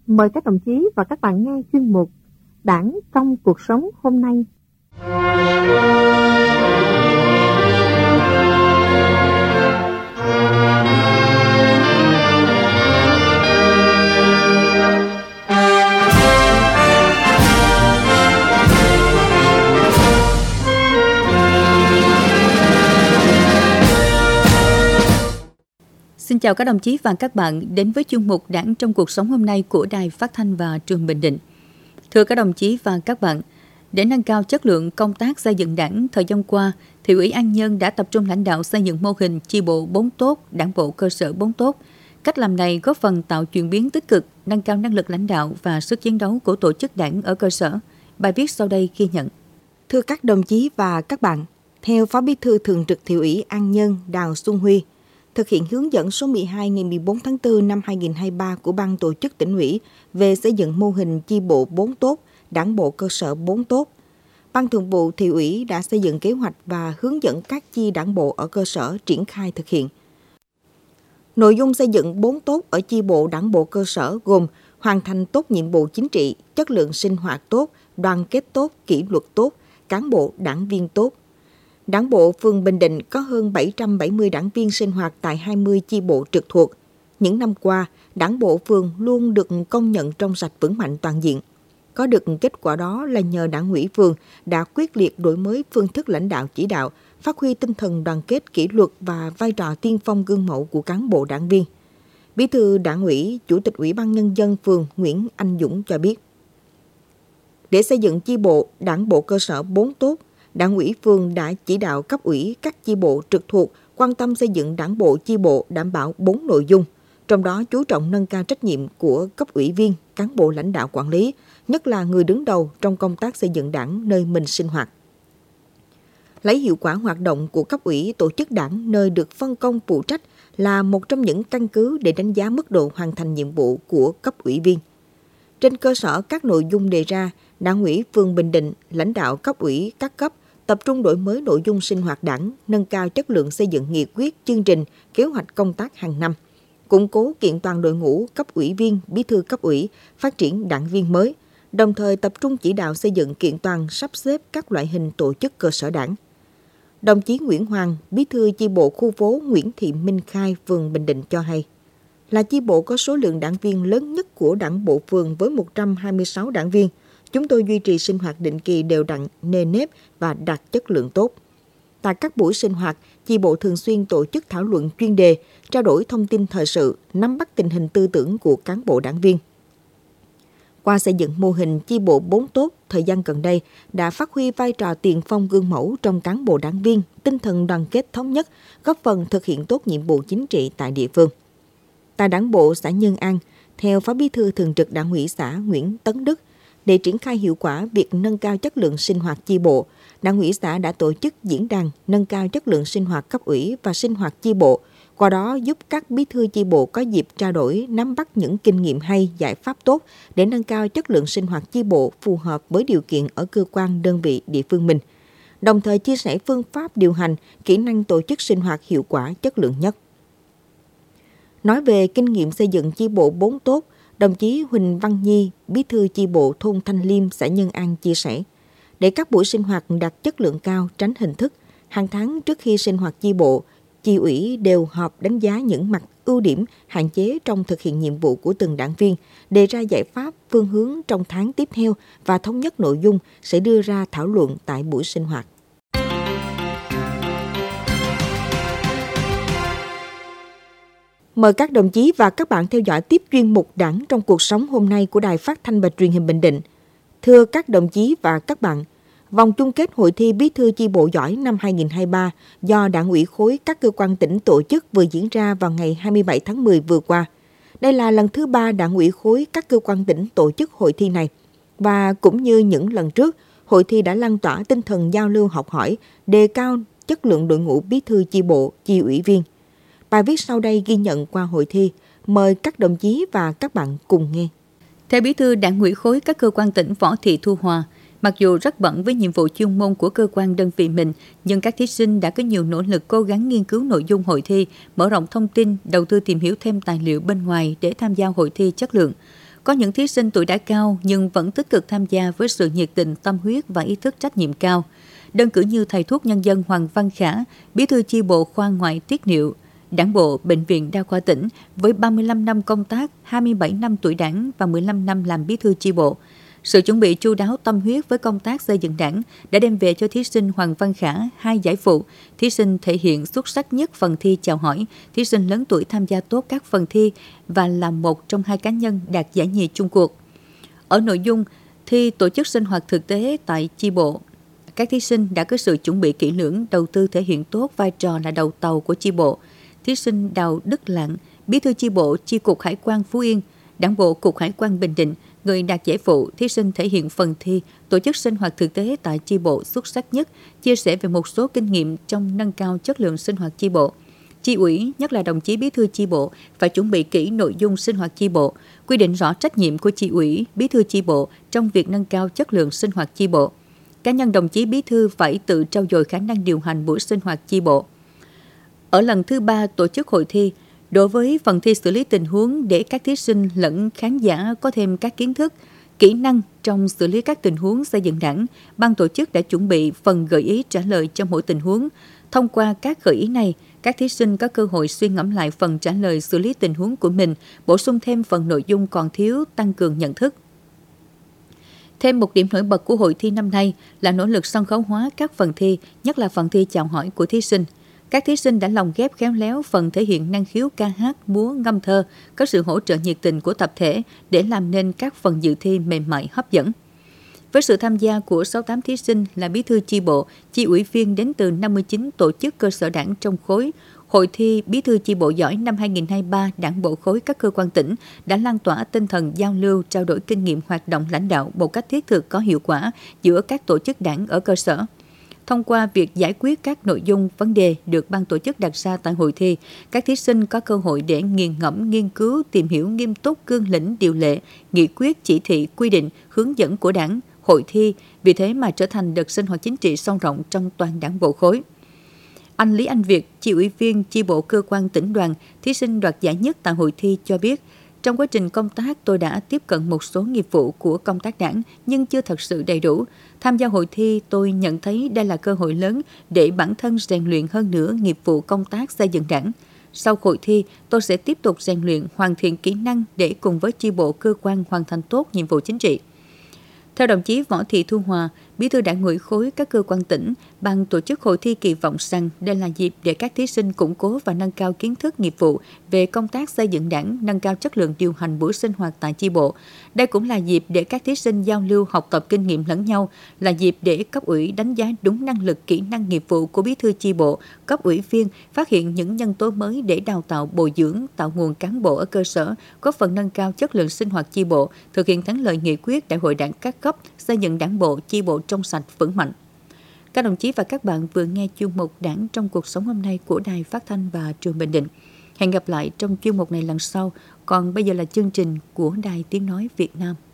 Mời các đồng chí và các bạn nghe chuyên mục Đảng trong cuộc sống hôm nay. Xin chào các đồng chí và các bạn đến với chuyên mục Đảng trong cuộc sống hôm nay của Đài Phát thanh và Truyền hình Bình Định. Thưa các đồng chí và các bạn, để nâng cao chất lượng công tác xây dựng Đảng, thời gian qua, Thị ủy An Nhơn đã tập trung lãnh đạo xây dựng mô hình chi bộ 4 tốt, Đảng bộ cơ sở 4 tốt. Cách làm này góp phần tạo chuyển biến tích cực, nâng cao năng lực lãnh đạo và sức chiến đấu của tổ chức Đảng ở cơ sở. Bài viết sau đây ghi nhận. Thưa các đồng chí và các bạn, theo Phó Bí thư Thường trực Thị ủy An Nhơn Đào Xuân Huy, thực hiện hướng dẫn số 12 ngày 14 tháng 4 năm 2023 của Ban Tổ chức Tỉnh ủy về xây dựng mô hình chi bộ 4 tốt, Đảng bộ cơ sở 4 tốt, Ban Thường vụ Thị ủy đã xây dựng kế hoạch và hướng dẫn các chi đảng bộ ở cơ sở triển khai thực hiện. Nội dung xây dựng 4 tốt ở chi bộ đảng bộ cơ sở gồm hoàn thành tốt nhiệm vụ chính trị, chất lượng sinh hoạt tốt, đoàn kết tốt, kỷ luật tốt, cán bộ đảng viên tốt. Đảng bộ phường Bình Định có hơn 770 đảng viên sinh hoạt tại 20 chi bộ trực thuộc. Những năm qua, đảng bộ phường luôn được công nhận trong sạch vững mạnh toàn diện. Có được kết quả đó là nhờ Đảng ủy phường đã quyết liệt đổi mới phương thức lãnh đạo chỉ đạo, phát huy tinh thần đoàn kết kỷ luật và vai trò tiên phong gương mẫu của cán bộ đảng viên. Bí thư Đảng ủy, Chủ tịch Ủy ban Nhân dân phường Nguyễn Anh Dũng cho biết, để xây dựng chi bộ đảng bộ cơ sở 4 tốt, Đảng ủy phường đã chỉ đạo cấp ủy các chi bộ trực thuộc quan tâm xây dựng đảng bộ chi bộ đảm bảo 4 nội dung, trong đó chú trọng nâng cao trách nhiệm của cấp ủy viên, cán bộ lãnh đạo quản lý, nhất là người đứng đầu trong công tác xây dựng đảng nơi mình sinh hoạt. Lấy hiệu quả hoạt động của cấp ủy tổ chức đảng nơi được phân công phụ trách là một trong những căn cứ để đánh giá mức độ hoàn thành nhiệm vụ của cấp ủy viên. Trên cơ sở các nội dung đề ra, Đảng ủy phường Bình Định, lãnh đạo cấp ủy các cấp tập trung đổi mới nội dung sinh hoạt đảng, nâng cao chất lượng xây dựng nghị quyết, chương trình, kế hoạch công tác hàng năm, củng cố kiện toàn đội ngũ cấp ủy viên, bí thư cấp ủy, phát triển đảng viên mới, đồng thời tập trung chỉ đạo xây dựng kiện toàn sắp xếp các loại hình tổ chức cơ sở đảng. Đồng chí Nguyễn Hoàng, bí thư chi bộ khu phố Nguyễn Thị Minh Khai, phường Bình Định cho hay, là chi bộ có số lượng đảng viên lớn nhất của đảng bộ phường với 126 đảng viên. Chúng tôi duy trì sinh hoạt định kỳ đều đặn, nề nếp và đạt chất lượng tốt. Tại các buổi sinh hoạt, chi bộ thường xuyên tổ chức thảo luận chuyên đề, trao đổi thông tin thời sự, nắm bắt tình hình tư tưởng của cán bộ đảng viên. Qua xây dựng mô hình chi bộ 4 tốt, thời gian gần đây đã phát huy vai trò tiền phong gương mẫu trong cán bộ đảng viên, tinh thần đoàn kết thống nhất, góp phần thực hiện tốt nhiệm vụ chính trị tại địa phương. Tại đảng bộ xã Nhân An, theo Phó Bí thư Thường trực Đảng ủy xã Nguyễn Tấn Đức, để triển khai hiệu quả việc nâng cao chất lượng sinh hoạt chi bộ, Đảng ủy xã đã tổ chức diễn đàn nâng cao chất lượng sinh hoạt cấp ủy và sinh hoạt chi bộ, qua đó giúp các bí thư chi bộ có dịp trao đổi, nắm bắt những kinh nghiệm hay, giải pháp tốt để nâng cao chất lượng sinh hoạt chi bộ phù hợp với điều kiện ở cơ quan, đơn vị, địa phương mình, đồng thời chia sẻ phương pháp điều hành, kỹ năng tổ chức sinh hoạt hiệu quả, chất lượng nhất. Nói về kinh nghiệm xây dựng chi bộ 4 tốt, đồng chí Huỳnh Văn Nhi, bí thư chi bộ thôn Thanh Liêm, xã Nhân An chia sẻ, để các buổi sinh hoạt đạt chất lượng cao, tránh hình thức, hàng tháng trước khi sinh hoạt chi bộ, chi ủy đều họp đánh giá những mặt ưu điểm, hạn chế trong thực hiện nhiệm vụ của từng đảng viên, đề ra giải pháp, phương hướng trong tháng tiếp theo và thống nhất nội dung sẽ đưa ra thảo luận tại buổi sinh hoạt. Mời các đồng chí và các bạn theo dõi tiếp chuyên mục Đảng trong cuộc sống hôm nay của Đài Phát thanh và Truyền hình Bình Định. Thưa các đồng chí và các bạn, vòng chung kết hội thi Bí thư chi bộ giỏi năm 2023 do Đảng ủy khối các cơ quan tỉnh tổ chức vừa diễn ra vào ngày 27 tháng 10 vừa qua. Đây là lần thứ 3 Đảng ủy khối các cơ quan tỉnh tổ chức hội thi này. Và cũng như những lần trước, hội thi đã lan tỏa tinh thần giao lưu học hỏi, đề cao chất lượng đội ngũ bí thư chi bộ, chi ủy viên. Bài viết sau đây ghi nhận qua hội thi. Mời các đồng chí và các bạn cùng nghe. Theo Bí thư Đảng ủy khối các cơ quan tỉnh Võ Thị Thu Hòa, mặc dù rất bận với nhiệm vụ chuyên môn của cơ quan đơn vị mình, nhưng các thí sinh đã có nhiều nỗ lực cố gắng nghiên cứu nội dung hội thi, mở rộng thông tin, đầu tư tìm hiểu thêm tài liệu bên ngoài để tham gia hội thi chất lượng. Có những thí sinh tuổi đã cao nhưng vẫn tích cực tham gia với sự nhiệt tình, tâm huyết và ý thức trách nhiệm cao. Đơn cử như thầy thuốc nhân dân Hoàng Văn Khả, bí thư chi bộ khoa ngoại tiết niệu, Đảng bộ Bệnh viện Đa khoa tỉnh với 35 năm công tác, 27 năm tuổi Đảng và 15 năm làm bí thư chi bộ. Sự chuẩn bị chu đáo tâm huyết với công tác xây dựng Đảng đã đem về cho thí sinh Hoàng Văn Khả 2 giải phụ. Thí sinh thể hiện xuất sắc nhất phần thi chào hỏi, thí sinh lớn tuổi tham gia tốt các phần thi và là một trong 2 cá nhân đạt giải nhì chung cuộc. Ở nội dung thi tổ chức sinh hoạt thực tế tại chi bộ, các thí sinh đã có sự chuẩn bị kỹ lưỡng, đầu tư thể hiện tốt vai trò là đầu tàu của chi bộ. Thí sinh Đào Đức Lạng, bí thư chi bộ chi cục Hải quan Phú Yên, Đảng bộ Cục Hải quan Bình Định, người đạt giải phụ, thí sinh thể hiện phần thi tổ chức sinh hoạt thực tế tại chi bộ xuất sắc nhất, chia sẻ về một số kinh nghiệm trong nâng cao chất lượng sinh hoạt chi bộ. Chi ủy, nhất là đồng chí bí thư chi bộ, phải chuẩn bị kỹ nội dung sinh hoạt chi bộ, quy định rõ trách nhiệm của chi ủy, bí thư chi bộ trong việc nâng cao chất lượng sinh hoạt chi bộ. Cá nhân đồng chí bí thư phải tự trau dồi khả năng điều hành buổi sinh hoạt chi bộ. Ở lần thứ 3 tổ chức hội thi, đối với phần thi xử lý tình huống để các thí sinh lẫn khán giả có thêm các kiến thức, kỹ năng trong xử lý các tình huống xây dựng Đảng, ban tổ chức đã chuẩn bị phần gợi ý trả lời cho mỗi tình huống. Thông qua các gợi ý này, các thí sinh có cơ hội suy ngẫm lại phần trả lời xử lý tình huống của mình, bổ sung thêm phần nội dung còn thiếu, tăng cường nhận thức. Thêm một điểm nổi bật của hội thi năm nay là nỗ lực sân khấu hóa các phần thi, nhất là phần thi chào hỏi của thí sinh. Các thí sinh đã lồng ghép khéo léo phần thể hiện năng khiếu ca hát, múa, ngâm thơ, có sự hỗ trợ nhiệt tình của tập thể để làm nên các phần dự thi mềm mại hấp dẫn. Với sự tham gia của 68 thí sinh là bí thư chi bộ, chi ủy viên đến từ 59 tổ chức cơ sở Đảng trong khối, hội thi bí thư chi bộ giỏi năm 2023 Đảng bộ khối các cơ quan tỉnh đã lan tỏa tinh thần giao lưu, trao đổi kinh nghiệm hoạt động lãnh đạo một cách thiết thực có hiệu quả giữa các tổ chức Đảng ở cơ sở. Thông qua việc giải quyết các nội dung, vấn đề được ban tổ chức đặt ra tại hội thi, các thí sinh có cơ hội để nghiền ngẫm, nghiên cứu, tìm hiểu nghiêm túc cương lĩnh, điều lệ, nghị quyết, chỉ thị, quy định, hướng dẫn của Đảng, hội thi, vì thế mà trở thành đợt sinh hoạt chính trị sâu rộng trong toàn Đảng bộ khối. Anh Lý Anh Việt, chi ủy viên chi bộ cơ quan tỉnh đoàn, thí sinh đoạt giải nhất tại hội thi cho biết, trong quá trình công tác tôi đã tiếp cận một số nghiệp vụ của công tác Đảng nhưng chưa thật sự đầy đủ. Tham gia hội thi tôi nhận thấy đây là cơ hội lớn để bản thân rèn luyện hơn nữa nghiệp vụ công tác xây dựng Đảng. Sau hội thi, tôi sẽ tiếp tục rèn luyện, hoàn thiện kỹ năng để cùng với chi bộ cơ quan hoàn thành tốt nhiệm vụ chính trị. Theo đồng chí Võ Thị Thu Hòa, bí thư Đảng ủy khối các cơ quan tỉnh, ban tổ chức hội thi kỳ vọng rằng đây là dịp để các thí sinh củng cố và nâng cao kiến thức nghiệp vụ về công tác xây dựng Đảng, nâng cao chất lượng điều hành buổi sinh hoạt tại chi bộ. Đây cũng là dịp để các thí sinh giao lưu học tập kinh nghiệm lẫn nhau, là dịp để cấp ủy đánh giá đúng năng lực, kỹ năng nghiệp vụ của bí thư chi bộ, cấp ủy viên, phát hiện những nhân tố mới để đào tạo, bồi dưỡng, tạo nguồn cán bộ ở cơ sở, góp phần nâng cao chất lượng sinh hoạt chi bộ, thực hiện thắng lợi nghị quyết Đại hội Đảng các cấp, xây dựng Đảng bộ, chi bộ trong sạch vững mạnh. Các đồng chí và các bạn vừa nghe chuyên mục Đảng trong cuộc sống hôm nay của Đài Phát thanh và Truyền Bình Định. Hẹn gặp lại trong chuyên mục này lần sau. Còn bây giờ là chương trình của Đài Tiếng nói Việt Nam.